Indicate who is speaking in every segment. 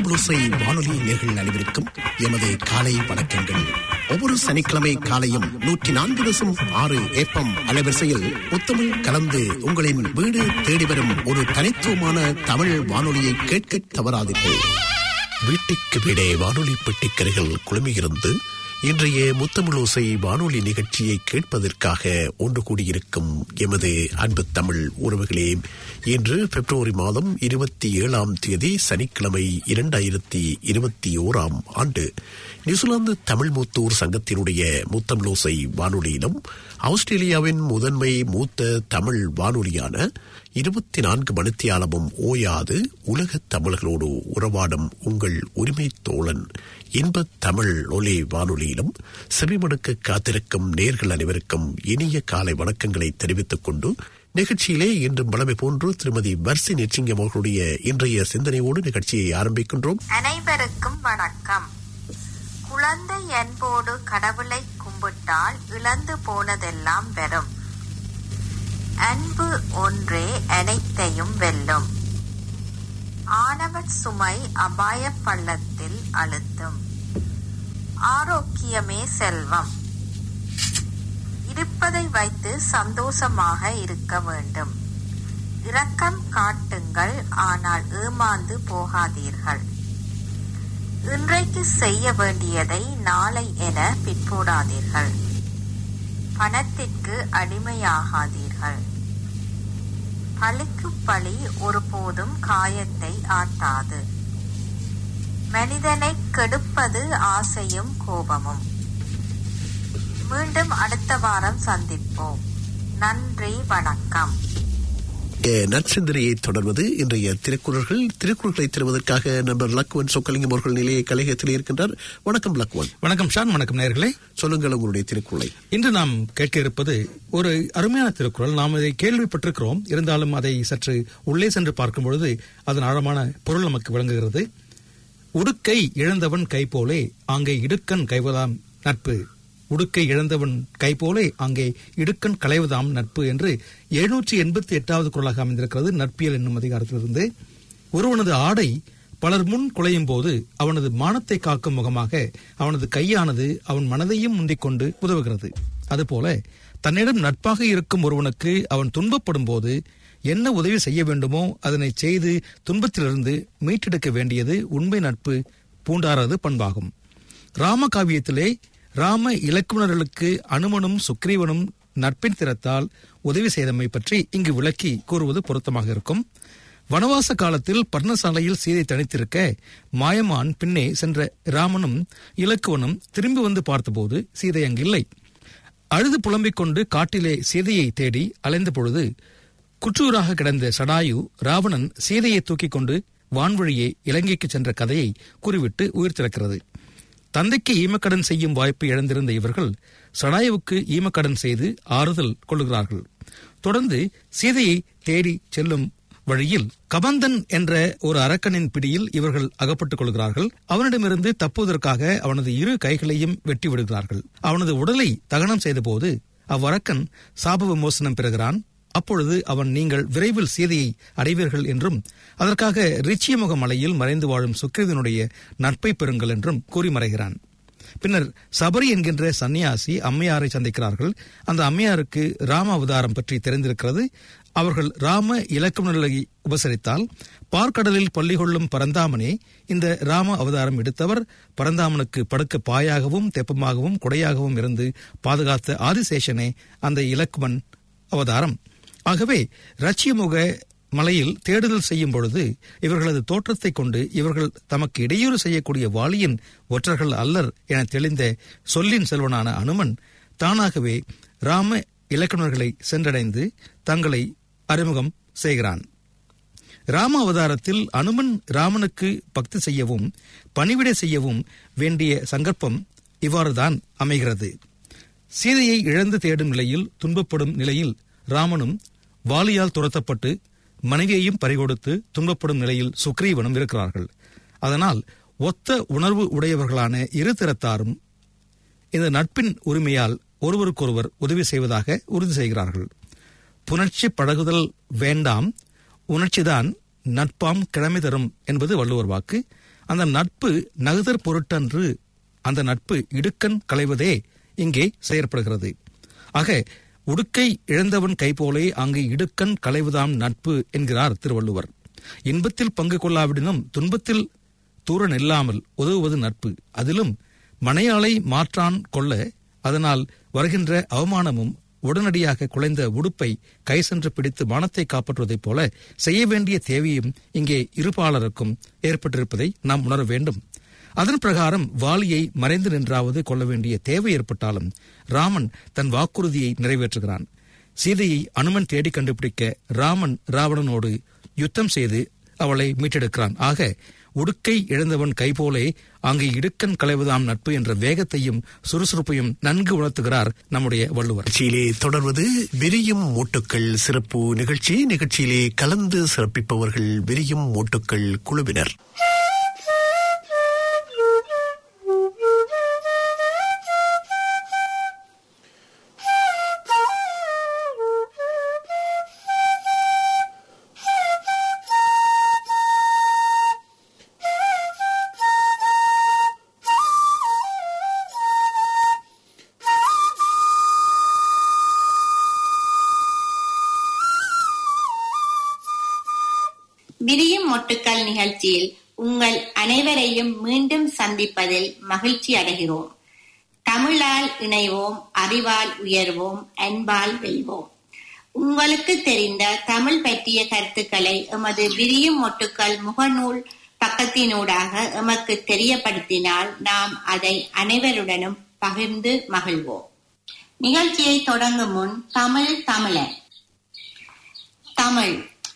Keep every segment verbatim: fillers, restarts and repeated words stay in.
Speaker 1: முத்தமிழோசை வானொலி நேயர்கள் அனைவருக்கும் எமது காலை வணக்கங்கள். ஒவ்வொரு சனிக்கிழமை காலையும் நூற்றி நான்கு தசம் ஆறு ஏப்பம் அலைவரிசையில் முத்தமிழ் கலந்து உங்களின் வீடு தேடி வரும் ஒரு தனித்துவமான தமிழ் வானொலியை கேட்க தவறாதீர்கள். வீட்டுக்கு வீடே வானொலி பெட்டிக்கரைகள் குழுமியிருந்து இன்றைய முத்தமிழோசை வானொலி நிகழ்ச்சியை கேட்பதற்காக ஒன்று கூடியிருக்கும் எமது அன்பு தமிழ் உறவுகளே, இன்று பிப்ரவரி மாதம் இருபத்தி ஏழாம் தேதி சனிக்கிழமை இரண்டாயிரத்தி இருபத்தி ஓராம் ஆண்டு நியூசிலாந்து தமிழ் மூத்தோர் சங்கத்தினுடைய முத்தமிழோசை வானொலியிலும் ஆஸ்திரேலியாவின் முதன்மை மூத்த தமிழ் வானொலியான இருபத்தி நான்கு மணித்தியாலமும் ஓயாது உலக தமிழர்களோடு உறவாடும் உங்கள் உரிமை தோழன் இன்ப தமிழ் ஒலி வானொலியிலும் செவிமடுக்க காத்திருக்கும் நேர்கள் அனைவருக்கும் இனிய காலை வணக்கங்களை தெரிவித்துக் கொண்டு நிகழ்ச்சியிலே இன்று பலமை போன்று திருமதி வர்சி நெச்சிங்கம் அவர்களுடைய இன்றைய சிந்தனையோடு நிகழ்ச்சியை ஆரம்பிக்கின்றோம்.
Speaker 2: அனைவருக்கும் வணக்கம். குழந்தை அன்போடு கடவுளை கும்பிட்டால் இழந்து போனதெல்லாம் வெறும். அன்பு ஒன்றே அனைத்தையும் வெல்லும். ஆணவ சுமை அபாய பள்ளத்தில் அழுத்தும். ஆரோக்கியமே செல்வம். இருப்பதை வைத்து சந்தோஷமாக இருக்க வேண்டும். இரக்கம் காட்டுங்கள், ஆனால் ஏமாந்து போகாதீர்கள். இன்றைக்கு செய்ய வேண்டியதை நாளை என பிற்போடாதீர்கள். பணத்திற்கு அடிமையாகாதீர்கள். பழிக்கு பழி ஒருபோதும் காயத்தை ஆட்டாது. மனிதனை கெடுப்பது ஆசையும் கோபமும். மீண்டும் அடுத்த வாரம் சந்திப்போம். நன்றி, வணக்கம்.
Speaker 1: நற்சிந்தனையை தொடர்வது இன்றைய திருக்குறள்கள். திருக்குறள்களை தருவதற்காக நண்பர் லக்வன் சொக்கலிங்கம் அவர்கள் நிலைய கலையகத்தில் இருக்கின்றார். வணக்கம் லக்வன்.
Speaker 3: வணக்கம் ஷான். வணக்கம் நேயர்களே.
Speaker 1: சொல்லுங்கள் உங்களுடைய திருக்குறளை.
Speaker 3: இன்று நாம் கேட்க இருப்பது ஒரு அருமையான திருக்குறள். நாம் இதை கேள்விப்பட்டிருக்கிறோம், இருந்தாலும் அதை சற்று உள்ளே சென்று பார்க்கும் பொழுது அதன் ஆழமான பொருள் நமக்கு விளங்குகிறது. உடுக்கை இழந்தவன் கை போலே அங்கே இடுக்கண் கைவதாம் நட்பு. உடுக்கை இழந்தவன் கை போலே அங்கே இடுக்கண் களைவதாம் நட்பு என்று எழுநூற்றி எண்பத்தி எட்டாவது குறளாக அமைந்திருக்கிறது நட்பியல் என்னும் அதிகாரத்திலிருந்து. ஒருவனது ஆடை பலர் முன் குலையும் போது அவனது மானத்தை காக்கும் முகமாக அவனது கையானது அவன் மனதையும் முந்திக் கொண்டு உதவுகிறது. அதுபோல தன்னிடம் நட்பாக இருக்கும் ஒருவனுக்கு அவன் துன்பப்படும் போது என்ன உதவி செய்ய வேண்டுமோ அதனை செய்து துன்பத்திலிருந்து மீட்டெடுக்க வேண்டியது உண்மை நட்பு பூண்டாரது பண்பாகும். ராம காவியத்திலே ராம இலக்குவனர்களுக்கு அனுமனும் சுக்ரீவனும் நட்பின் திறத்தால் உதவி செய்தமை பற்றி இங்கு விளக்கி கூறுவது பொருத்தமாக இருக்கும். வனவாச காலத்தில் பர்ணசாலையில் சீதை தனித்திருக்க மாயமான் பின்னே சென்ற ராமனும் இலக்குவனும் திரும்பி வந்து பார்த்தபோது சீதை அங்கில்லை. அழுது புலம்பிக் கொண்டு காட்டிலே சீதையை தேடி அலைந்த பொழுது குற்றூராக கிடந்த சடாயு ராவணன் சீதையை தூக்கிக் கொண்டு வான்வழியே இலங்கைக்கு சென்ற கதையை கூறிவிட்டு உயிர் திறக்கிறது. தந்தைக்கு ஈமக்கடன் செய்யும் வாய்ப்பு இழந்திருந்த இவர்கள் சடாயுவுக்கு ஈமக்கடன் செய்து ஆறுதல் கொள்ளுகிறார்கள். தொடர்ந்து சீதையை தேடி செல்லும் வழியில் கபந்தன் என்ற ஒரு அரக்கனின் பிடியில் இவர்கள் அகப்பட்டுக் கொள்கிறார்கள். அவனிடமிருந்து தப்புவதற்காக அவனது இரு கைகளையும் வெட்டி விடுகிறார்கள். அவனது உடலை தகனம் செய்த போது அவ்வரக்கன் சாப விமோசனம் பெறுகிறான். அப்பொழுது அவன், நீங்கள் விரைவில் சீதையை அடைவீர்கள் என்றும் அதற்காக ரிச்சியமுக மலையில் மறைந்து வாழும் சுக்கிரீவனுடைய நட்பை பெறுங்கள் என்றும் கூறி மறைகிறான். பின்னர் சபரி என்கின்ற சன்னியாசி அம்மையாரை சந்திக்கிறார்கள். அந்த அம்மையாருக்கு ராம அவதாரம் பற்றி தெரிந்திருக்கிறது. அவர்கள் ராம இலக்குவனர்களை உபசரித்தால், பார்க்கடலில் பள்ளி கொள்ளும் பரந்தாமனே இந்த ராம அவதாரம் எடுத்தவர், பரந்தாமனுக்கு படுக்க பாயாகவும் தெப்பமாகவும் குடையாகவும் இருந்து பாதுகாத்த ஆதிசேஷனே அந்த இலக்குவன் அவதாரம். ஆகவே ரச்சியமுக மலையில் தேடுதல் செய்யும் பொழுது இவர்களது தோற்றத்தை கொண்டு இவர்கள் தமக்கு இடையூறு செய்யக்கூடிய வாலியின் ஒற்றர்கள் அல்லர் என தெளிந்த சொல்லின் செல்வனான அனுமன் தானாகவே ராம இலக்குவனர்களை சென்றடைந்து தங்களை அறிமுகம் செய்கிறான். ராம அவதாரத்தில் அனுமன் ராமனுக்கு பக்தி செய்யவும் பணிவிடை செய்யவும் வேண்டிய சங்கல்பம் இவ்வாறுதான் அமைகிறது. சீதையை இழந்து தேடும் நிலையில் துன்பப்படும் நிலையில் ராமனும் வாலியால் துரத்தப்பட்டு மனைவியையும் பறிகொடுத்து துன்பப்படும் நிலையில் சுக்ரீவனும் இருக்கிறார்கள். அதனால் ஒத்த உணர்வு உடையவர்களான இரு திறத்தாரும் இந்த நட்பின் உரிமையால் ஒருவருக்கொருவர் உதவி செய்வதாக உறுதி செய்கிறார்கள். புணர்ச்சி பழகுதல் வேண்டாம், உணர்ச்சிதான் நட்பாம் கிழமை தரும் என்பது வள்ளுவர் வாக்கு. அந்த நட்பு நகுதற் பொருட்டன்று, அந்த நட்பு இடுக்கண் களைவதே இங்கே செயற்படுகிறது. ஆக உடுக்கை இழந்தவன் கைபோலே அங்கு இடுக்கண் களைவதாம் நட்பு என்கிறார் திருவள்ளுவர். இன்பத்தில் பங்கு கொள்ளாவிடனும் துன்பத்தில் தூர நில்லாமல் உதவுவது நட்பு. அதிலும் மனையாளை மாற்றான் கொள்ள அதனால் வருகின்ற அவமானமும் உடனடியாக குலைந்த உடுப்பை கை சென்று பிடித்து மானத்தை காப்பாற்றுவதைப் போல செய்ய வேண்டிய தேவையும் இங்கே இருபாலருக்கும் ஏற்பட்டிருப்பதை நாம் உணர வேண்டும். அதன் பிரகாரம் வாலியை மறைந்து நின்றாவது கொள்ள வேண்டிய தேவை ஏற்பட்டாலும் ராமன் தன் வாக்குறுதியை நிறைவேற்றுகிறான். சீதையை அனுமன் தேடி கண்டுபிடிக்க ராமன் ராவணனோடு யுத்தம் செய்து அவளை மீட்டெடுக்கிறான். ஆக உடுக்கை இழந்தவன் கைபோலே அங்கு இடுக்கண் களைவதாம் நட்பு என்ற வேகத்தையும் சுறுசுறுப்பையும் நன்கு உணர்த்துகிறார் நம்முடைய வள்ளுவர்.
Speaker 1: நிகழ்ச்சியிலே தொடர்வது விரியும் மூட்டுக்கள் சிறப்பு நிகழ்ச்சி. நிகழ்ச்சியிலே கலந்து சிறப்பிப்பவர்கள் விரியும் மூட்டுக்கள் குழுவினர்.
Speaker 4: விரியும் மொட்டுக்கள் நிகழ்ச்சியில் உங்கள் அனைவரையும் மீண்டும் சந்திப்பதில் மகிழ்ச்சி அடைகிறோம். தமிழால் இணைவோம், அறிவால் உயர்வோம், அன்பால் வெல்வோம். உங்களுக்கு தெரிந்த தமிழ் பற்றிய கருத்துக்களை எமது விரியும் மொட்டுக்கள் முகநூல் பக்கத்தினூடாக எமக்கு தெரியப்படுத்தினால் நாம் அதை அனைவருடனும் பகிர்ந்து மகிழ்வோம். நிகழ்ச்சியை தொடங்கும் முன் தமிழ் தமிழன். தமிழ்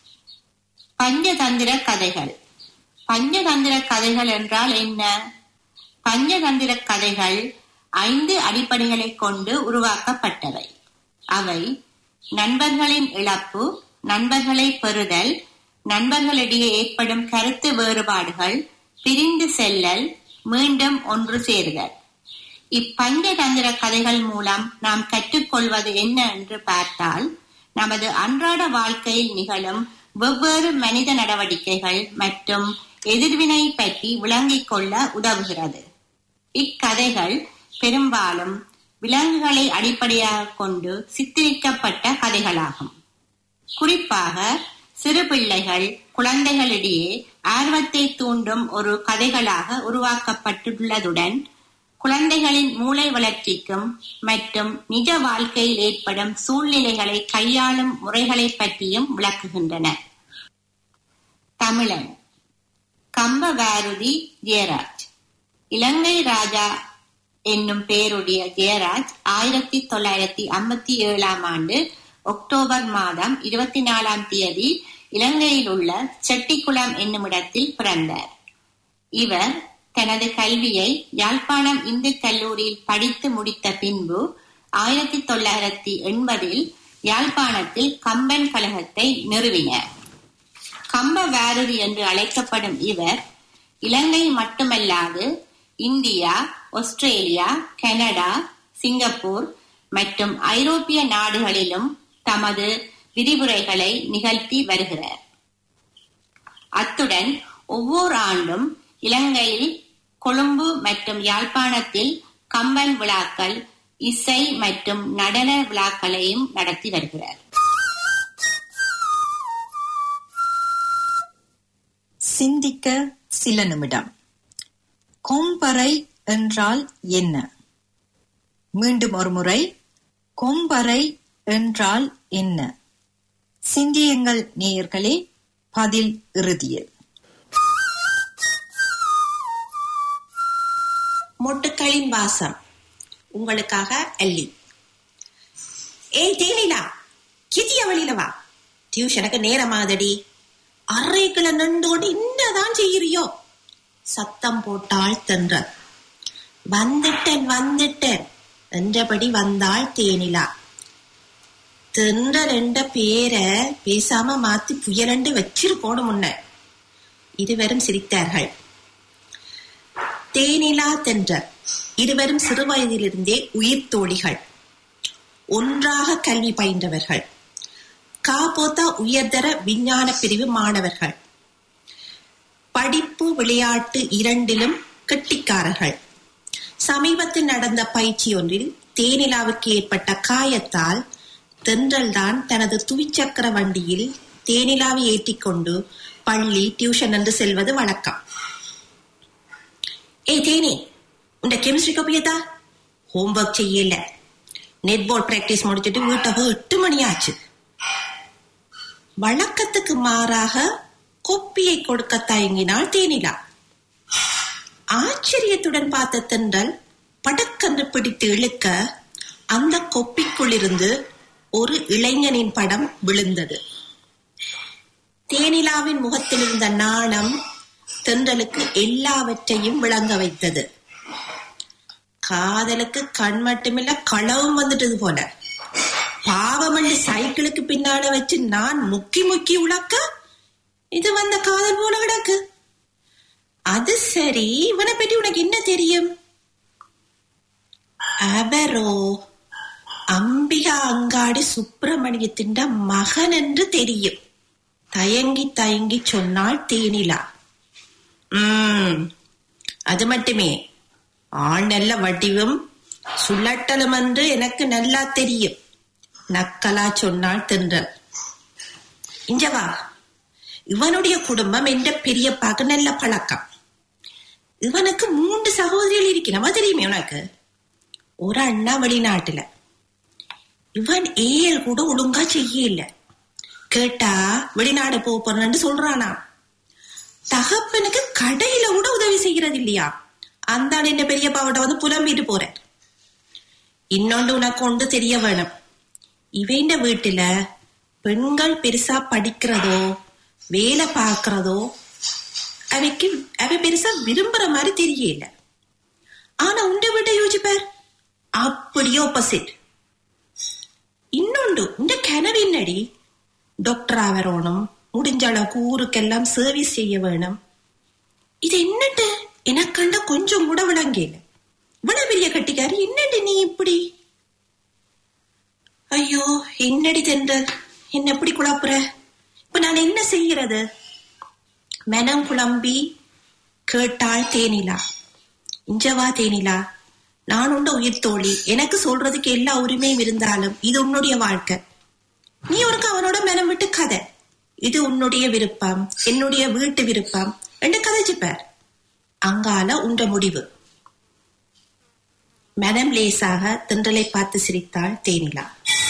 Speaker 4: பஞ்சதந்திர கதைகள். பஞ்சதந்திர கதைகள் என்றால் என்ன? பஞ்சதந்திர கதைகள் ஐந்து அடிப்படைகளை கொண்டு உருவாக்கப்பட்டவை. அவை நண்பர்களின் இழப்பு, நண்பர்களை பெறுதல், நண்பர்களிடையே ஏற்படும் கருத்து வேறுபாடுகள், பிரிந்து செல்லல், மீண்டும் ஒன்று சேருதல். இப்பஞ்சதந்திர கதைகள் மூலம் நாம் கற்றுக்கொள்வது என்ன என்று பார்த்தால், நமது அன்றாட வாழ்க்கையில் நிகழும் வெவ்வேறு மனித நடவடிக்கைகள் மற்றும் எதிர்வினை பற்றி விளங்கிக் கொள்ள உதவுகிறது. இக்கதைகள் பெரும்பாலும் விலங்குகளை அடிப்படையாக கொண்டு சித்தரிக்கப்பட்ட கதைகளாகும். குறிப்பாக சிறு பிள்ளைகள், குழந்தைகளிடையே ஆர்வத்தை தூண்டும் ஒரு கதைகளாக உருவாக்கப்பட்டுள்ளதுடன் குழந்தைகளின் மூளை வளர்ச்சிக்கும் மற்றும் நிஜ வாழ்க்கையில் ஏற்படும் சூழ்நிலைகளை கையாளும் முறைகளை பற்றியும் விளக்குகின்றன. தமிழன் கம்பவாருதி ஜெயராஜ். இலங்கை ராஜா என்னும் பெயருடைய ஜெயராஜ் ஆயிரத்தி தொள்ளாயிரத்தி ஐம்பத்தி ஏழாம் ஆண்டு அக்டோபர் மாதம் இருபத்தி நாலாம் தேதி இலங்கையில் உள்ள செட்டிக்குளம் என்னும் இடத்தில் பிறந்தார். இவர் தனது கல்வியை யாழ்ப்பாணம் இந்து கல்லூரியில் படித்து முடித்த பின்பு ஆயிரத்தி தொள்ளாயிரத்தி எண்பதில் யாழ்ப்பாணத்தில் கம்பன் கழகத்தை நிறுவினார். கம்பவாருதி என்று அழைக்கப்படும் இவர் இலங்கை மட்டுமல்லாது இந்தியா, ஆஸ்திரேலியா, கனடா, சிங்கப்பூர் மற்றும் ஐரோப்பிய நாடுகளிலும் தமது விரிவுரைகளை நிகழ்த்தி வருகிறார். அத்துடன் ஒவ்வொரு ஆண்டும் இலங்கையில் கொழும்பு மற்றும் யாழ்ப்பாணத்தில் கம்பன் விழாக்கள், இசை மற்றும் நடன விழாக்களையும் நடத்தி வருகிறார்.
Speaker 5: சிந்திக்க சில நிமிடம். கொம்பரை என்றால் என்ன? மீண்டும் ஒரு முறை, கொம்பரை என்றால் என்ன? சிந்தியுங்கள் நேயர்களே. பதில் இறுதியில்.
Speaker 6: மொட்டுக்களின் வாசம் உங்களுக்காக அள்ளி. ஏய் தேனிலா, கிதிய வழியில வா, டியூஷனுக்கு நேரமாதடி. அறைக்குள்ள நின்று கொண்டு என்னதான் செய்யறியோ? சத்தம் போட்டாள் தென்றல். வந்துட்டேன் வந்துட்டேன் என்றபடி வந்தாள் தேனிலா. தென்றல் என்ற பேரை பேசாம மாத்தி புயலண்டு வச்சிருக்கோணும் முன்ன. இருவரும் சிரித்தார்கள். தேனிலா தென்றல் இருவரும் சிறுவயதிலிருந்தே உயிர் தோழிகள். ஒன்றாக கல்வி பயின்றவர்கள். காபோத்தா உயர்தர விஞ்ஞான பிரிவு மாணவர்கள். படிப்பு விளையாட்டு இரண்டிலும் கெட்டிக்காரர்கள். சமீபத்தில் நடந்த பயிற்சி ஒன்றில் தேனிலாவுக்கு ஏற்பட்ட காயத்தால் தென்றல் தான் தனது துவிச்சக்கர வண்டியில் தேனிலாவை ஏற்றிக்கொண்டு பள்ளி டியூஷன் என்று செல்வது வழக்கம். ஏ தேனி, உண்ட கெமிஸ்ட்ரி கப்பியதா? ஹோம்ஒர்க் செய்யல. நெட்பால் பிராக்டிஸ் முடிச்சுட்டு வீட்டை எட்டு மணி ஆச்சு. வழக்கத்துக்கு மாறாக கொப்பியை கொடுக்க தயங்கினாள் தேனிலா. ஆச்சரியத்துடன் பார்த்த தென்றல் படக்கன்று பிடித்து இழுக்க அந்த கொப்பிக்குள்ளிருந்து ஒரு இளைஞனின் படம் விழுந்தது. தேனிலாவின் முகத்தில் இருந்த நாணம் தென்றலுக்கு எல்லாவற்றையும் விளங்க வைத்தது. காதலுக்கு கண் மட்டுமில்ல களவும் வந்துட்டது போல. பாவமண்டி சைக்கிளுக்கு பின்னால வச்சு நான் முக்கி முக்கி உழக்க இது வந்த காதல் போல கிடக்கு. அது சரி, இவனை பற்றி உனக்கு என்ன தெரியும்? அவரோ அம்பிகா அங்காடி சுப்பிரமணியத்தின் மகன் என்று தெரியும். தயங்கி தயங்கி சொன்னாள் தேனிலா. உம் அது மட்டுமே, ஆள் நல்ல வடிவும் சுள்ளட்டலும் என்று எனக்கு நல்லா தெரியும். நக்கலா சொன்னாள் தென்றல். இஞ்சவா, இவனுடைய குடும்பம் என்ற பெரியப்பாக்கு நல்ல பழக்கம். இவனுக்கு மூன்று சகோதரிகள் இருக்கிறவா தெரியுமே உனக்கு? ஒரு அண்ணா வெளிநாட்டுல. இவன் ஏழு கூட ஒழுங்கா செய்ய இல்ல. கேட்டா வெளிநாடு போறன்னு சொல்றானா. தகப்பனுக்கு கடையில கூட உதவி செய்யறது இல்லையா? அந்த என்ன பெரியப்பாவிட்ட வந்து புலம்பிட்டு போற. இன்னொன்று உனக்கு ஒன்று தெரிய வேணும். இவன் வீட்டுல பெண்கள் பெருசா படிக்கிறதோ வேலை பார்க்கிறதோ அவைக்கு அவை பெருசா விரும்புற மாதிரி தெரியல. ஆனா உண்ட வீட்டை யோசிப்பார், அப்படியே ஆப்போசிட். இன்னொன்று, உண்ட கனவு என்னடி? டாக்டரா வரணும், முடிஞ்ச அளவுக்கு ஊருக்கெல்லாம் சர்வீஸ் செய்ய வேணும். இது என்னட்டு எனக்கு கண்ட கொஞ்சம் கூட விளங்கல. இவ்வளவு பெரிய கட்டிக்காரி என்னடி நீ இப்படி? ஐயோ என்னடி தென்றல், என்ன எப்படி குழப்புற? இப்ப நான் என்ன செய்யறது? மனம் குழம்பி கேட்டாள் தேனிலா. இஞ்சவா தேனிலா, நான் உண்ட உயிர் தோழி. எனக்கு சொல்றதுக்கு எல்லா உரிமையும் இருந்தாலும் இது உன்னுடைய வாழ்க்கை. நீ ஒருக்கு அவனோட மனம் விட்டு கதை. இது உன்னுடைய விருப்பம், என்னுடைய வீட்டு விருப்பம் என்று கதைச்சுப்பார். அங்கால உண்ட முடிவு. மனம் லேசாக தென்றலை பார்த்து சிரித்தாள் தேனிலா.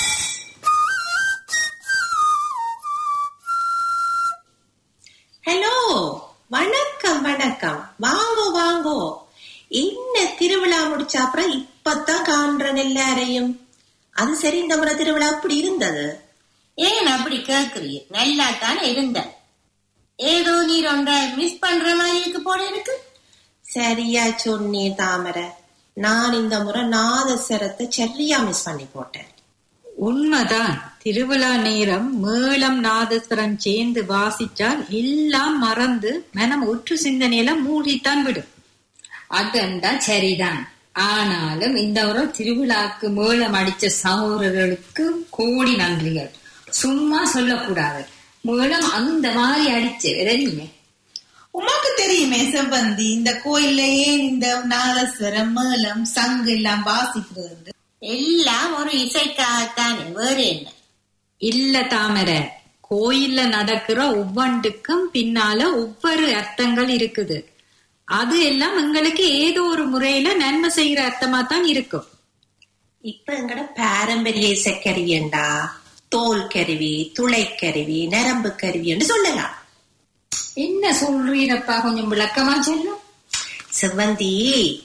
Speaker 6: ஹலோ, வணக்கம் வணக்கம், வாங்கோ வாங்கோ. என்ன திருவிழா முடிச்ச அப்புறம் இப்பதான் காண்றன் எல்லாரையும். அது சரி, இந்த முறை திருவிழா அப்படி இருந்தது?
Speaker 4: ஏன் அப்படி கேக்குறீ? நல்லா தானே இருந்த. ஏதோ நீ ரொம்ப மிஸ் பண்ற மாதிரி இருக்கு போல இருக்கு.
Speaker 6: சரியா சொன்னே தாமரை. நான் இந்த முறை நாதஸ்வரத்தை சரியா மிஸ் பண்ணி போட்டேன்.
Speaker 5: உண்மைதான். திருவிழா நேரம் மேளம் நாதஸ்வரம் சேர்ந்து வாசிச்சால் எல்லாம் மறந்து மனம் ஒற்று சிந்தனையில மூழ்கித்தான் விடும்.
Speaker 7: அதெண்டா சரிதான். ஆனாலும் இந்த முறை திருவிழாக்கு மேளம் அடிச்ச சகோதரர்களுக்கு கோடி நன்றிகள். சும்மா சொல்லக்கூடாது. மேளம் அந்த மாதிரி அடிச்சு விரறீங்க.
Speaker 8: உமாக்கு தெரியுமே செவ்வந்தி, இந்த கோயில்லையே இந்த நாதஸ்வரம் மேளம் சங்கு எல்லாம் வாசிக்கிறது
Speaker 4: எல்லாம் ஒரு இசைக்காகத்தானே, வேறு என்ன?
Speaker 5: இல்ல தாமரை, கோயில்ல நடக்கிற ஒவ்வொன்றுக்கும் பின்னால ஒவ்வொரு அர்த்தங்கள் இருக்குது. அது எல்லாம் எங்களுக்கு ஏதோ ஒரு முறையில நன்மை செய்யற அர்த்தமா தான் இருக்கும்.
Speaker 6: இப்ப எங்கட பாரம்பரிய இசைக்கருவியண்டா தோல் கருவி, துளை கருவி, நரம்பு கருவின்னு சொல்லலாம்.
Speaker 7: என்ன சொல்றீரப்பா, கொஞ்சம் விளக்கமா சொல்லும்.
Speaker 6: செவ்வந்தி,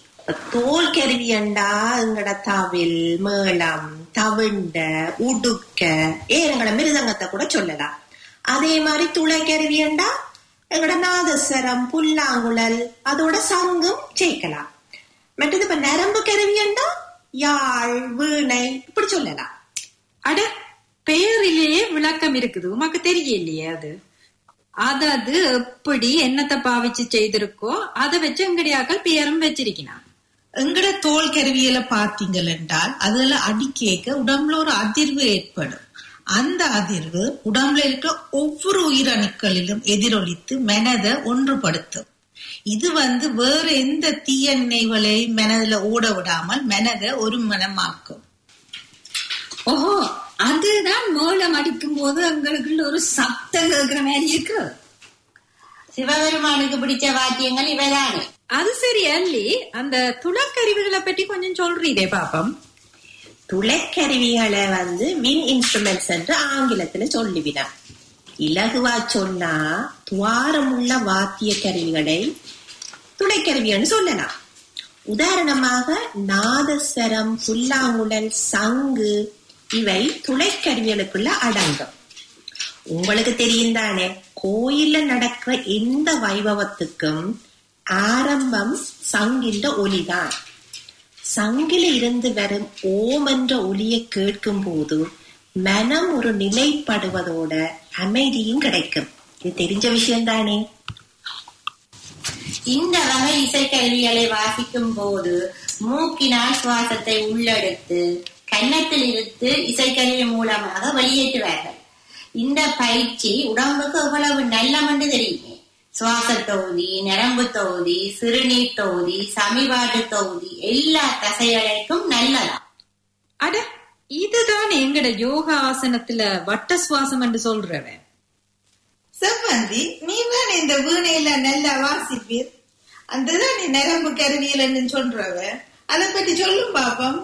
Speaker 6: தோல் கருவியண்டா எங்கட தவில், மேளம், தவிண்ட, உடுக்க, ஏங்கட மிருதங்கத்தை கூட சொல்லலாம். அதே மாதிரி துளை கருவியண்டா எங்கட நாதஸ்வரம், புல்லாங்குழல், அதோட சங்கும் சேர்க்கலாம். மற்றது இப்ப நரம்பு கருவியண்டா யாழ், வீணை இப்படி சொல்லலாம்.
Speaker 5: அட, பேரிலேயே விளக்கம் இருக்குது, உமக்கு தெரியலையே? அது அதாவது எப்படி என்னத்தை பாவிச்சு செய்திருக்கோ அதை வச்சு எங்கடியாக்கள் பேரும் வச்சிருக்கிறான்.
Speaker 8: எங்கட தோல் கருவியில பாத்தீங்கள் என்றால் அதுல அடிக்கேக்க உடம்புல ஒரு அதிர்வு ஏற்படும். அந்த அதிர்வு உடம்புல இருக்க ஒவ்வொரு உயிரணுக்களிலும் எதிரொலித்து மனதை ஒன்றுபடுத்தும். இது வந்து வேற எந்த தீய நினைவுகளை மனதுல ஓட விடாமல் மனதை ஒரு மனமாக்கும்.
Speaker 7: ஓஹோ, அதுதான் மேளம் அடிக்கும் போது எங்களுக்குள்ள ஒரு சத்தம் கேட்கிற மாதிரி இருக்கு.
Speaker 4: சிவபெருமானுக்கு பிடிச்ச வாத்தியங்கள் இவைதானே.
Speaker 5: அது சரி அல்லி, அந்த துளக்கருவிகளை பற்றி கொஞ்சம் சொல்றீதே பாப்பம்.
Speaker 6: துளைக்கருவிகளை வந்து வின் இன்ஸ்ட்ருமெண்ட்ஸ் என்று ஆங்கிலத்துல சொல்லிவிடார். இலகுவா சொன்னா துவாரமுள்ள வாத்திய கருவிகளை துளைக்கருவின்னு சொல்லலாம். உதாரணமாக நாதஸ்வரம், புல்லாங்குழல், சங்கு இவை துளைக்கருவிகளுக்குள்ள அடங்கும். உங்களுக்கு தெரியும் தானே, கோயில்ல நடக்கிற எந்த வைபவத்துக்கும் ஆரம்பம் சங்கின்ற ஒலிதான். சங்கில இருந்து வரும் ஓம் என்ற ஒலியை கேட்கும் போது மனம் ஒரு நிலைப்படுவதோட அமைதியும் கிடைக்கும். இது தெரிஞ்ச விஷயம் தானே.
Speaker 4: இந்த வகை இசைக்கருவிகளை வாசிக்கும் போது மூக்கினால் சுவாசத்தை உள்ளெடுத்து கன்னத்தில் இருந்து இசைக்கருவி மூலமாக வெளியேற்றுவார்கள். இந்த பயிற்சி உடம்புக்கு எவ்வளவு நல்லமென்று தெரியுமே. சுவாச தொகுதி, நரம்பு தொகுதி, சிறுநீர் தொகுதி, சமிபாட்டு தொகுதி எல்லா தசைகளுக்கும் நல்லதா.
Speaker 5: அட, இதுதான் எங்கட யோகா ஆசனத்துல வட்ட சுவாசம் என்று சொல்றவன்.
Speaker 8: செவ்வந்தி, நீ தான் இந்த வீணையில நல்லா வாசிப்பீர், அதுதான் நீ நரம்பு கருவியல் சொல்றவ, அதை பற்றி சொல்லும் பாப்பம்.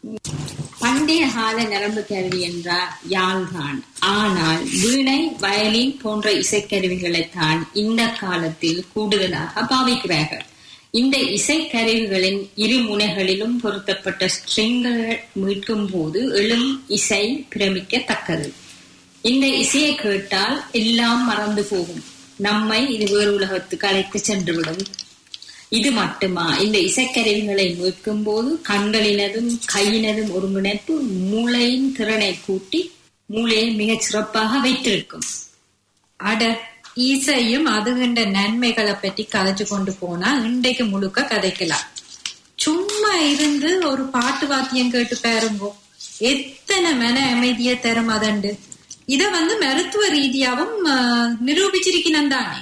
Speaker 7: பண்டைய கால நரம்பு கருவி என்றால் யாழ்தான். ஆனால் வீணை, வயலின் போன்ற இசைக்கருவிகளைத்தான் இந்த காலத்தில் கூடுதலாக பாவிக்கிறார்கள். இந்த இசைக்கருவிகளின் இரு முனைகளிலும் பொருத்தப்பட்ட ஸ்ட்ரிங்கள் மீட்கும் போது எழும் இசை பிரமிக்கத்தக்கது. இந்த இசையை கேட்டால் எல்லாம் மறந்து போகும். நம்மை இது வேறு உலகத்துக்கு அழைத்து சென்றுவிடும். இது மட்டுமா, இந்த இசைக்கருவிகளை மீட்கும் போது கண்களினதும் கையினதும் ஒருங்கிணைப்பு மூளையின் திறனை கூட்டி மூளையை மிகச் சிறப்பாக வைத்திருக்கும்.
Speaker 5: அட, இசையும் அதுகின்ற நன்மைகளை பற்றி கதைச்சு கொண்டு போனா இன்றைக்கு முழுக்க கதைக்கலாம். சும்மா இருந்து ஒரு பாட்டு வாத்தியம் கேட்டு பாருங்கோ, எத்தனை மன அமைதியை தரும் அதண்டு. இத வந்து மருத்துவ ரீதியாவும் நிரூபிச்சிருக்கணும் தானே.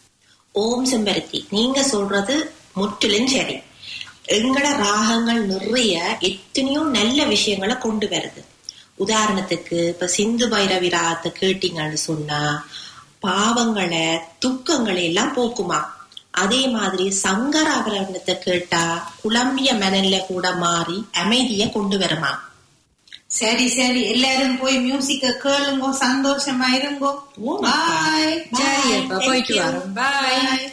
Speaker 6: ஓம் செம்பருத்தி, நீங்க சொல்றது முற்றிலும் சரி. எங்கட ராகங்கள் நிறைய எத்தனையோ நல்ல விஷயங்களை கொண்டு வருது. உதாரணத்துக்கு இப்ப சிந்து பைரவி ராகத்தை கேட்டீங்கன்னு சொன்னா பாவங்களை, துக்கங்களை எல்லாம் போக்குமா. அதே மாதிரி சங்கராபரணத்தை கேட்டா குழம்பிய மனல்ல கூட மாறி அமைதிய கொண்டு வருமா.
Speaker 8: சரி சரி, எல்லாரும் போய் மியூசிக்க கேளுங்கோ, சந்தோஷமா இருங்கோ. பாய்.
Speaker 5: சரி அப்பா, போயிட்டு வரோம். பாய்.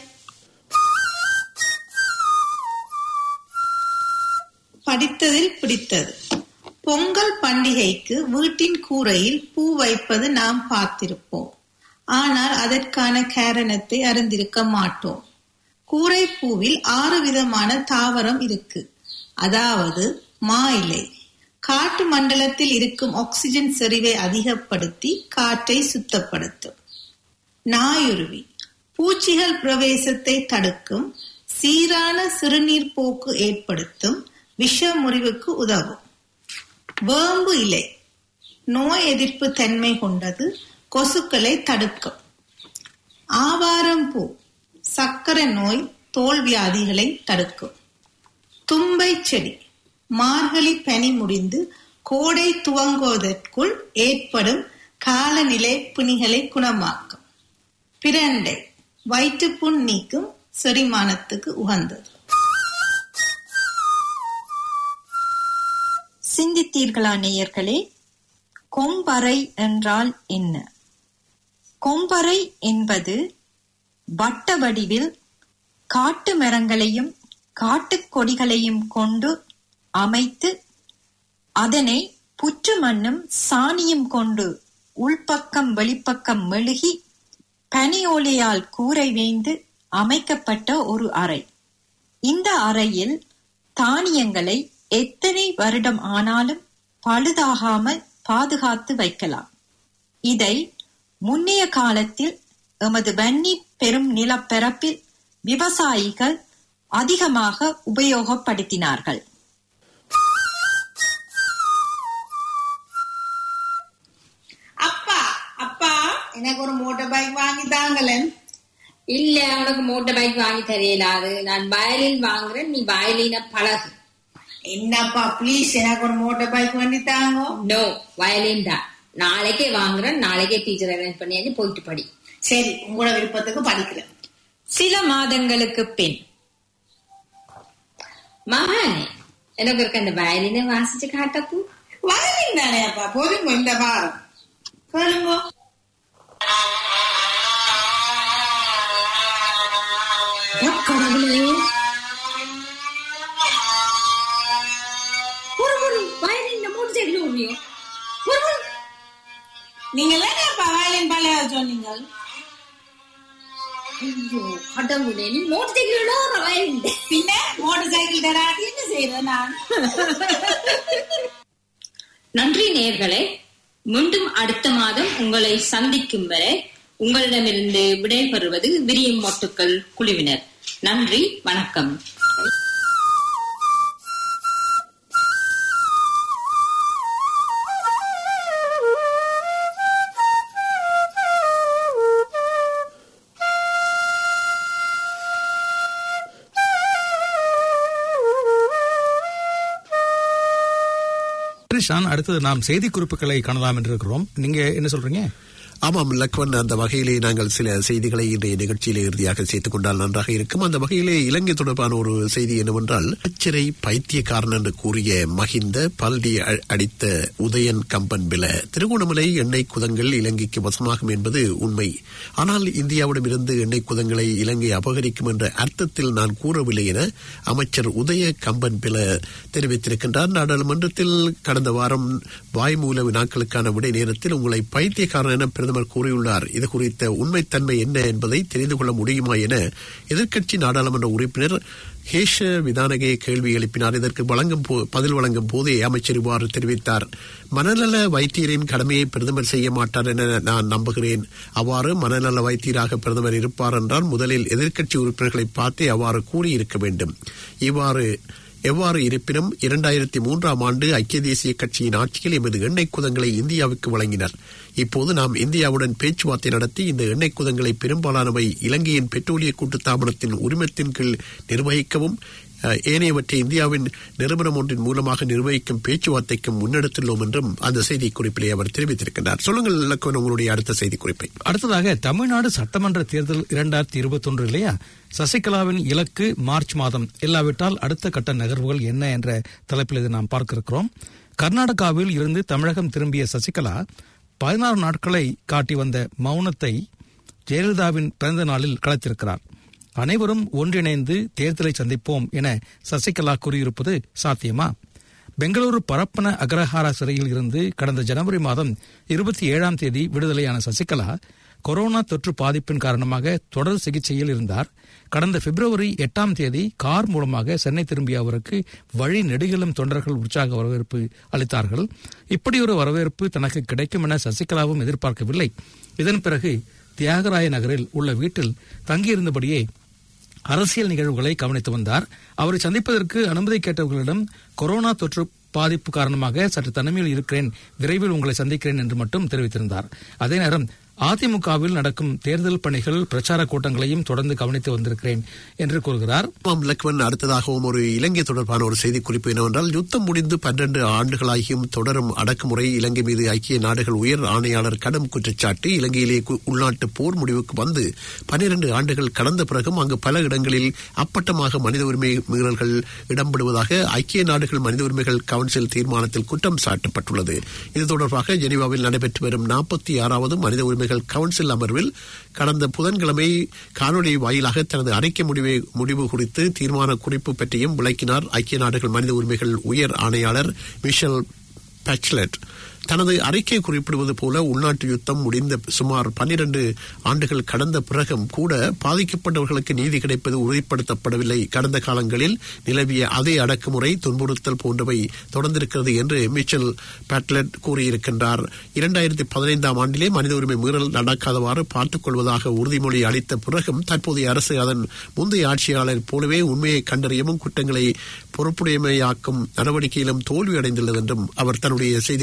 Speaker 8: படித்ததில் பிடித்தது. பொங்கல் பண்டிகைக்கு வீட்டின் கூரையில் பூ வைப்பது நாம் பார்த்திருப்போம். ஆனால் அதற்கான காரணத்தை அறிந்திருக்க மாட்டோம். கூரை பூவில் ஆறு விதமான தாவரம் இருக்கு. அதாவது மா இலை காட்டு மண்டலத்தில் இருக்கும் ஆக்சிஜன் செறிவை அதிகப்படுத்தி காற்றை சுத்தப்படுத்தும். நாயுருவி பூச்சிகள் பிரவேசத்தை தடுக்கும், சீரான சிறுநீர் போக்கு ஏற்படுத்தும், விஷ முறிவுக்கு உதவும். வேம்பு இலை நோய் எதிர்ப்பு தன்மை கொண்டது, கொசுக்களை தடுக்கும். ஆவாரம் பூ சர்க்கரை நோய், தோல் வியாதிகளை தடுக்கும். தும்பை செடி மார்கழி பனி முடிந்து கோடை துவங்குவதற்குள் ஏற்படும் காலநிலை பிணிகளை குணமாக்கும். பிரண்டை வயிற்றுப்புண் நீக்கும், செரிமானத்துக்கு உகந்தது.
Speaker 5: சிந்தித்தீர்களா நேயர்களே? கொம்பறை என்றால் என்ன? கொம்பறை என்பது வட்ட வடிவில் காட்டு மரங்களையும் காட்டுக் கொடிகளையும் கொண்டு அமைத்து அதனை புற்று மண்ணும் சாணியும் கொண்டு உள்பக்கம் வெளிப்பக்கம் மெழுகி பனியோலையால் கூரை வேய்ந்து அமைக்கப்பட்ட ஒரு அறை. இந்த அறையில் தானியங்களை எத்தனை வருடம் ஆனாலும் பழுதாகாமல் பாதுகாத்து வைக்கலாம். இதை முன்னைய காலத்தில் எமது வன்னி பெரும் நிலப்பரப்பில் விவசாயிகள் அதிகமாக உபயோகப்படுத்தினார்கள்.
Speaker 8: எனக்கு ஒரு மோட்டார் பைக் வாங்கி தாங்களேன்.
Speaker 7: இல்ல, உனக்கு மோட்டார் பைக் வாங்கி தெரியலாது. நான் வயலின் வாங்குறேன், நீ வயலின பழகு.
Speaker 8: என்னப்பா ப்ளீஸ் எனக்கு ஒரு மோட்டார் பைக் வாங்கி தாங்க.
Speaker 7: நோ, வயலின் தான். நாளைக்கே வாங்குறேன், நாளைக்கே டீச்சர் அரேஞ்ச் பண்ணி போயிட்டு படி.
Speaker 8: சரி, உங்களோட விருப்பத்துக்கு படிக்கிறேன்.
Speaker 5: சில மாதங்களுக்கு பின்,
Speaker 7: மகன் எனக்கு இருக்க அந்த வயலினை வாசிச்சு காட்டப்போ.
Speaker 8: வயலின் தானே அப்பா, போதுங்க இந்த வாரம் கேளுங்க.
Speaker 7: கடவுளே, ஒரு ஒரு வயலின் மோட்டர் சைக்கிள் ஓடுறியோ?
Speaker 8: நீங்க வயலின் பழைய சொன்னீங்க.
Speaker 7: ஐயோ கடவுளே, நீ மோட்டர் சைக்கிள் வயலின்
Speaker 8: பின்ன மோட்டர் சைக்கிள் தராட்டி என்ன செய்யறேன் நான்.
Speaker 7: நன்றி நேயர்களே, மீண்டும் அடுத்த மாதம் உங்களை சந்திக்கும் வரை உங்களிடமிருந்து விடைபெறுவது விரியும் மொட்டுக்கள் குழுவினர். நன்றி, வணக்கம்.
Speaker 3: அடுத்தது நாம் செய்தி குறிப்புகளை காணலாம் என்று இருக்கிறோம். நீங்க என்ன சொல்றீங்க?
Speaker 1: ஆமாம் லக்வன், அந்த வகையிலே நாங்கள் சில செய்திகளை இன்றைய நிகழ்ச்சியிலே இறுதியாக சேர்த்துக் கொண்டால் நன்றாக இருக்கும். அந்த வகையிலே இலங்கை தொடர்பான ஒரு செய்தி என்னவென்றால், அச்சரை பைத்தியக்காரன் என்று கூறிய மஹிந்த பல்டி அடித்த உதயன் கம்பன் பில திருகோணமலை எண்ணெய் குதங்கள் இலங்கைக்கு வசமாகும் என்பது உண்மை. ஆனால் இந்தியாவிடமிருந்து எண்ணெய் குதங்களை இலங்கை அபகரிக்கும் என்ற அர்த்தத்தில் நான் கூறவில்லை என அமைச்சர் உதய கம்பன் பில தெரிவித்திருக்கின்றார். நாடாளுமன்றத்தில் கடந்த வாரம் வாய்மூல வினாக்களுக்கான விடை நேரத்தில் உங்களை பைத்தியக்காரன் என பிரதமர் கூறியுள்ளார். இது குறித்த உண்மைத்தன்மை என்ன என்பதை தெரிந்து கொள்ள முடியுமா என எதிர்க்கட்சி நாடாளுமன்ற உறுப்பினர் ஹேஷ விதானகே கேள்வி எழுப்பினார். இதற்கு வழங்கும் பதில் வழங்கும் போதே அமைச்சர் இவ்வாறு தெரிவித்தார். மனநல வைத்தியரின் கடமையை பிரதமர் செய்ய மாட்டார் என நான் நம்புகிறேன். அவ்வாறு மனநல வைத்தியராக பிரதமர் இருப்பார் என்றால் முதலில் எதிர்க்கட்சி உறுப்பினர்களை பார்த்தே அவ்வாறு கூறியிருக்க வேண்டும். இவ்வாறு எவ்வாறு இருப்பினும் இரண்டாயிரத்தி மூன்றாம் ஆண்டு ஐக்கிய தேசிய கட்சியின் ஆட்சியில் எமது எண்ணெய் குதங்களை இந்தியாவுக்கு வழங்கினர். இப்போது நாம் இந்தியாவுடன் பேச்சுவார்த்தை நடத்தி இந்த எண்ணெய் குதங்களை பெரும்பாலானவை இலங்கையின் பெட்ரோலிய கூட்டுத்தாபனத்தின் உரிமத்தின் கீழ் நிர்வகிக்கவும் ஏனையவற்றை இந்தியாவின் நிறுவனம் ஒன்றின் மூலமாக நிர்வகிக்கும் பேச்சுவார்த்தைக்கும் முன்னெடுத்துள்ளோம் என்றும் அந்த செய்தி குறிப்பிலே அவர் தெரிவித்திருக்கிறார். சொல்லுங்கள் இலக்கணம், உங்களுடைய அடுத்த செய்தி குறிப்பை.
Speaker 3: அடுத்ததாக தமிழ்நாடு சட்டமன்ற தேர்தல் இரண்டாயிரத்தி இருபத்தி ஒன்று இல்லையா? சசிகலாவின் இலக்கு மார்ச் மாதம், இல்லாவிட்டால் அடுத்த கட்ட நகர்வுகள் என்ன என்ற தலைப்பில் இதை நாம் பார்க்க இருக்கிறோம். கர்நாடகாவில் இருந்து தமிழகம் திரும்பிய சசிகலா பதினாறு நாட்களை காட்டி வந்த மௌனத்தை ஜெயலலிதாவின் பிறந்த நாளில் கலைத்திருக்கிறார். அனைவரும் ஒன்றிணைந்து தேர்தலை சந்திப்போம் என சசிகலா கூறியிருப்பது சாத்தியமா? பெங்களூரு பரப்பன அக்ரஹாரா சிறையில் இருந்து கடந்த ஜனவரி மாதம் இருபத்தி ஏழாம் தேதி விடுதலையான சசிகலா கொரோனா தொற்று பாதிப்பின் காரணமாக தொடர் சிகிச்சையில் இருந்தார். கடந்த பிப்ரவரி எட்டாம் தேதி கார் மூலமாக சென்னை திரும்பிய அவருக்கு வழி நெடுகிலும் தொண்டர்கள் உற்சாக வரவேற்பு அளித்தார்கள். இப்படி ஒரு வரவேற்பு தனக்கு கிடைக்கும் என சசிகலாவும் எதிர்பார்க்கவில்லை. இதன் பிறகு தியாகராய நகரில் உள்ள வீட்டில் தங்கியிருந்தபடியே அரசியல் நிகழ்வுகளை கவனித்து வந்தார். அவரை சந்திப்பதற்கு அனுமதி கேட்டவர்களிடம் கொரோனா தொற்று பாதிப்பு காரணமாக சற்று தனிமையில் இருக்கிறேன், விரைவில் உங்களை சந்திக்கிறேன் என்று மட்டும் தெரிவித்திருந்தார். அதே நேரம் அதிமுகவில் நடக்கும் தேர்தல் பணிகள் பிரச்சார கூட்டங்களையும் தொடர்ந்து கவனித்து வந்திருக்கிறேன் என்று கூறுகிறார்.
Speaker 1: லக்வன், அடுத்ததாகவும் ஒரு இலங்கை தொடர்பான ஒரு செய்தி குறிப்பு என்னவென்றால், யுத்தம் முடிந்து பன்னிரண்டு ஆண்டுகளாகியும் தொடரும் அடக்குமுறை, இலங்கை மீது ஐக்கிய நாடுகள் உயர் ஆணையாளர் கடும் குற்றச்சாட்டு. இலங்கையிலே உள்நாட்டு போர் முடிவுக்கு வந்து பன்னிரண்டு ஆண்டுகள் கடந்த பிறகும் அங்கு பல இடங்களில் அப்பட்டமாக மனித உரிமை மீறல்கள் இடம்பெறுவதாக ஐக்கிய நாடுகள் மனித உரிமைகள் கவுன்சில் தீர்மானத்தில் குற்றம் சாட்டப்பட்டுள்ளது. இது தொடர்பாக ஜெனீவாவில் நடைபெற்று வரும் நாற்பத்தி ஆறாவது மனித உரிமை கவுன்சில் அமர்வில் கடந்த புதன்கிழமை காணொலி வாயிலாக தனது அறிக்கை முடிவை முடிவு குறித்து தீர்மான குறிப்பு பற்றியும் விளக்கினார் ஐக்கிய நாடுகள் மனித உரிமைகள் உயர் ஆணையாளர் மிஷல் பேச்லெட். தனது அறிக்கை குறிப்பிடுவது போல உள்நாட்டு யுத்தம் முடிந்த சுமார் பன்னிரண்டு ஆண்டுகள் கடந்த பிறகும் கூட பாதிக்கப்பட்டவர்களுக்கு நீதி கிடைப்பது உறுதிப்படுத்தப்படவில்லை. கடந்த காலங்களில் நிலவிய அதே அடக்குமுறை, துன்புறுத்தல் போன்றவை தொடர்ந்திருக்கிறது என்று மிச்சல் பேட்லெட் கூறியிருக்கின்றார். இரண்டாயிரத்தி பதினைந்தாம் ஆண்டிலே மனித உரிமை மீறல் நடக்காதவாறு பார்த்துக் கொள்வதாக உறுதிமொழி அளித்த பிறகும் தற்போதைய அரசு அதன் முந்தைய ஆட்சியாளர் போலவே உண்மையை கண்டறியவும் குற்றங்களை பொறுப்புடைமையாக்கும் நடவடிக்கையிலும் தோல்வியடைந்துள்ளது என்றும் அவர் தன்னுடைய செய்தி குறிப்பில்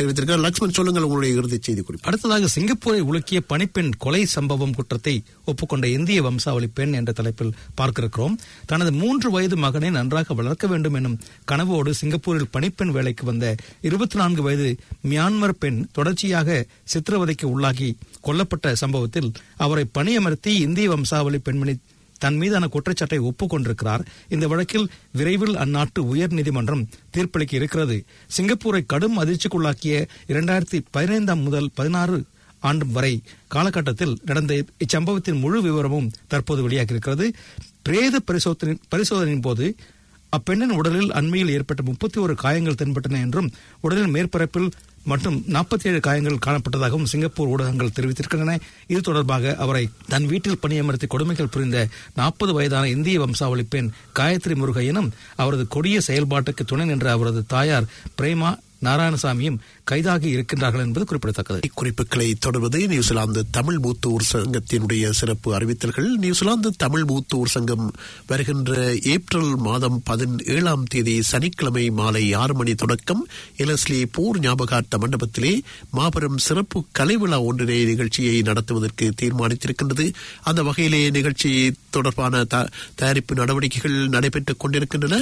Speaker 1: தெரிவித்திருக்கிறார். லக்ஷ்மண், சொல்லுங்கள் உங்களுடைய இறுதி செய்தி குறிப்பு.
Speaker 3: அடுத்ததாக சிங்கப்பூரை உலுக்கிய பணிப்பெண் கொலை சம்பவம் குற்றத்தை ஒப்புக்கொண்ட இந்திய வம்சாவளி பெண் என்ற தலைப்பில் பார்க்கிறோம். தனது மூன்று வயது மகனை நன்றாக வளர்க்க வேண்டும் எனும் கனவோடு சிங்கப்பூரில் பணிப்பெண் வேலைக்கு வந்த இருபத்தி நான்கு வயது மியான்மர் பெண் தொடர்ச்சியாக சித்திரவதைக்கு உள்ளாகி கொல்லப்பட்ட சம்பவத்தில் அவரை பணியமர்த்தி இந்திய வம்சாவளி பெண்மணி தன் மீதான குற்றச்சாட்டை ஒப்புக்கொண்டிருக்கிறார். இந்த வழக்கில் விரைவில் அந்நாட்டு உயர் நீதிமன்றம் தீர்ப்பளிக்க இருக்கிறது. சிங்கப்பூரை கடும் அதிர்ச்சிக்குள்ளாக்கிய இரண்டாயிரத்தி பதினைந்தாம் முதல் பதினாறு ஆண்டு வரை காலகட்டத்தில் நடந்த இச்சம்பவத்தின் முழு விவரமும் தற்போது வெளியாகியிருக்கிறது. பிரேத பரிசோதனை பரிசோதனையின் போது அப்பெண்ணின் உடலில் அண்மையில் ஏற்பட்ட முப்பத்தி ஒரு காயங்கள் தென்பட்டன என்றும் உடலின் மேற்பரப்பில் மற்றும் நாற்பத்தி ஏழு காயங்கள் காணப்பட்டதாகவும் சிங்கப்பூர் ஊடகங்கள் தெரிவித்திருக்கின்றன. இது தொடர்பாக அவரை தன் வீட்டில் பணியமர்த்தி கொடுமைகள் புரிந்த நாற்பது வயதான இந்திய வம்சாவளி பெண் காயத்ரி முருகையனும் அவரது கொடிய செயல்பாட்டுக்கு துணை நின்ற அவரது தாயார் பிரேமா நாராயணசாமியும் கைதாகி இருக்கின்றார்கள் என்பது குறிப்பிடத்தக்கது.
Speaker 1: இக்குறிப்புகளை தொடர்வது நியூசிலாந்து தமிழ் மூத்தோர் சங்கத்தினுடைய சிறப்பு அறிவித்தல்கள். நியூசிலாந்து தமிழ் மூத்தோர் சங்கம் வருகின்ற ஏப்ரல் மாதம் பதினேழாம் தேதி சனிக்கிழமை மாலை ஆறு மணி தொடக்கம் எலஸ்லி போர் ஞாபகார்த்த மண்டபத்திலே மாபெரும் சிறப்பு கலைவிழா ஒன்றினை நிகழ்ச்சியை நடத்துவதற்கு தீர்மானித்திருக்கின்றது. அந்த வகையிலே நிகழ்ச்சி தொடர்பான தயாரிப்பு நடவடிக்கைகள் நடைபெற்றுக் கொண்டிருக்கின்றன.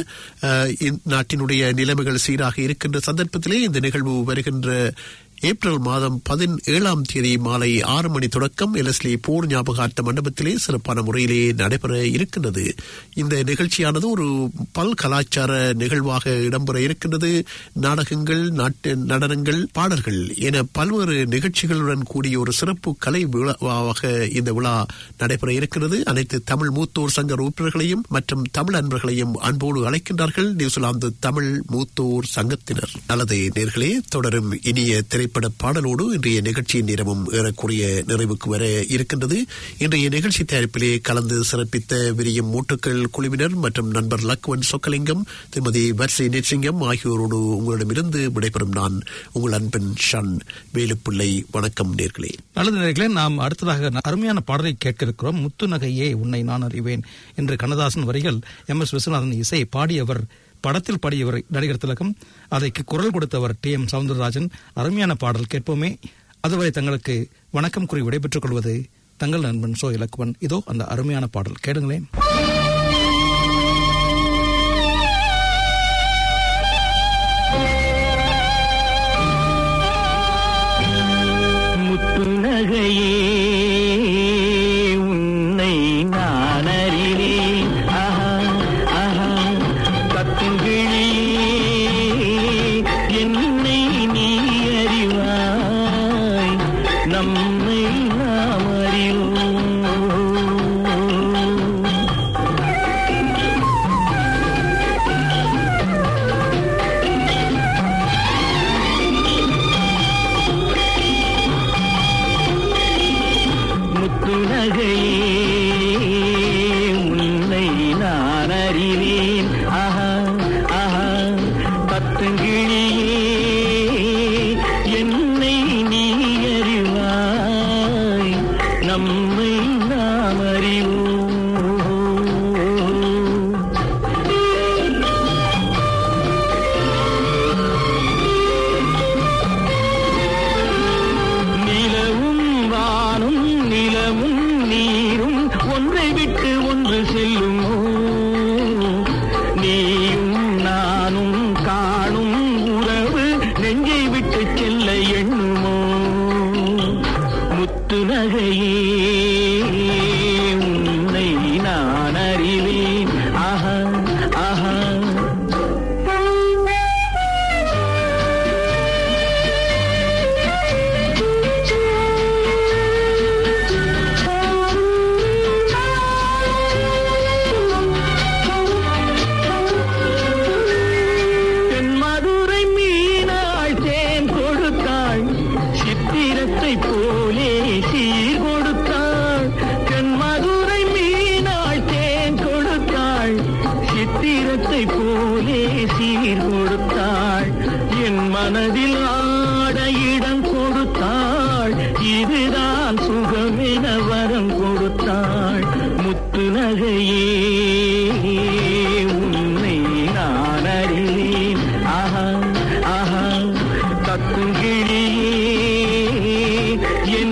Speaker 1: நாட்டினுடைய நிலைமைகள் சீராக இருக்கின்ற சந்தர்ப்பத்தில் இந்த நிகழ்வு வருகின்ற ஏப்ரல் மாதம் பதினேழாம் தேதி மாலை ஆறு மணி தொடக்கம் எலஸ்லி போர் ஞாபகார்த்த மண்டபத்திலே சிறப்பான முறையிலே நடைபெற இருக்கின்றது. இந்த நிகழ்ச்சியானது ஒரு பல் கலாச்சார நிகழ்வாக இடம்பெற இருக்கின்றது. நாடகங்கள், நாட்டு நடனங்கள், பாடல்கள் என பல்வேறு நிகழ்ச்சிகளுடன் கூடிய ஒரு சிறப்பு கலை விழாவாக இந்த விழா நடைபெற இருக்கிறது. அனைத்து தமிழ் மூத்தோர் சங்க உறுப்பினர்களையும் மற்றும் தமிழ் அன்பர்களையும் அன்போடு அழைக்கின்றார்கள் நியூசிலாந்து தமிழ் மூத்தோர் சங்கத்தினர். நல்லது நேர்களே, தொடரும் இனிய திரைப்பட பாடலோடு இன்றைய நிகழ்ச்சியின் நேரமும் ஏறக்குறைய நிறைவுக்கு வர இருக்கின்றது. இன்றைய நிகழ்ச்சி தயாரிப்பிலே கலந்து சிறப்பித்த விரியம் மூட்டுக்கள் குழுவினர் மற்றும் நண்பர் லக்வன் சொக்கலிங்கம், திருமதி வர்சி நெட்சிங்கம் ஆகியோரோடு உங்களிடமிருந்து விடைபெறும் நான் உங்கள் அன்பன் ஷன் வேலுப்பிள்ளை. வணக்கம் நேர்களே.
Speaker 3: நல்லது நேர்களே, நாம் அடுத்ததாக அருமையான பாடலை கேட்க இருக்கிறோம். முத்து நகையே உன்னை நான் அறிவேன் என்று கண்ணதாசன் வரிகள், எம் எஸ் விஸ்வநாதன் இசை, பாடியவர் படத்தில் பாடியவர் நடிகர் திலகம், அதற்கு குரல் கொடுத்தவர் டி எம் சவுந்தரராஜன். அருமையான பாடல் கேட்போமே. அதுவரை தங்களுக்கு வணக்கம் கூறி விடைபெற்றுக் கொள்வது தங்கள் நண்பன் சோ இலக்குவன். இதோ அந்த அருமையான பாடல் கேளுங்களேன்.
Speaker 9: முத்து நகையே உன்னை நான் அறிவேன், ஆஹா ஆஹா கத்துங்கிழி என்னை நீ அறிவாய், நம்மை நாம் அறிவோம். முத்து நகையே உன்னை நான் அறிவேன், ஆஹா ஆஹா பத்துங்கிழியே என்னை நீ அறிவாய், நம்மை நாம் அறிவோம். நிலவும் வானும் நிலமும் நீரும் ஒன்றை விட்டு ஒன்று செல்லுமோ, நீயும் நானும் காணும் உறவு நெஞ்சை விட்டு செல்ல எண்ணுமோ. முத்து நகையே உன்னை நான் அறிவேன், ஆஹா ஆஹா தென்மதுரை மீனாள் தேன் கொடுத்தாள், சித்திரத்தை போலே சீர் கொடுத்தாள். தென்மதுரை மீனாள் தேன் கொடுத்தாள், சித்திரத்தை போலே சீர் கொடுத்தாள். என் மனதில் ஆட இடம் கொடுத்தாள், இதுதான் சுகமென வரம் கொடுத்தாள். முத்து நகையே